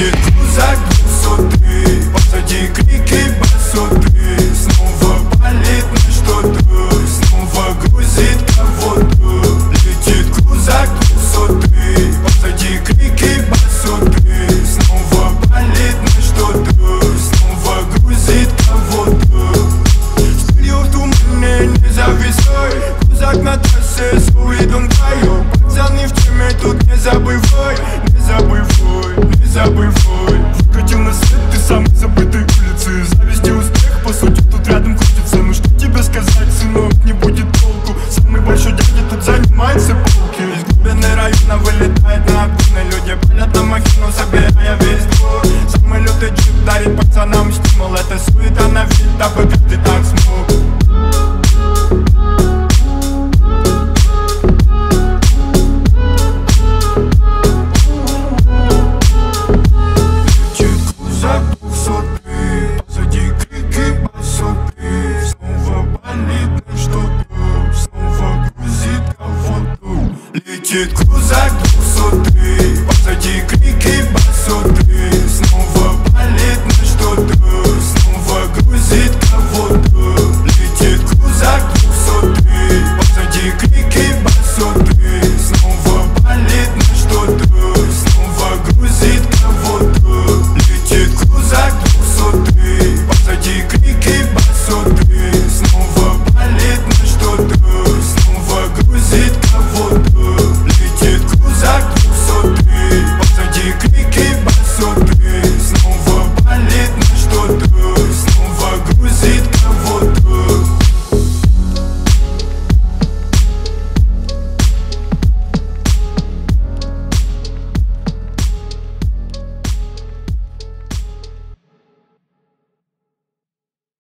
Летит крузак 203, позади крики басоты. Снова палит на что-то, снова грузит кого-то. Летит крузак 203, позади крики басоты. Снова палит на что-то, снова грузит кого-то. Стылью в тумане не зависай, крузак на трассе с видом к краю. Пацаны в теме, тут не забывай, не забывай, не забывай. Выкатил на свет ты самой забытой улицы. Зависть и успех, по сути, тут рядом крутится. Ну что тебе сказать, сынок, не будет толку. Самый большой дядя тут занимает все полки. Из глубины района вылетает на обгоны. Люди палят на махину, собирая весь двор. Самый лютый джип дарит пацанам стимул. Это суета на вид, дабы каждый так смог. Летит крузак 203, позади крики басоты.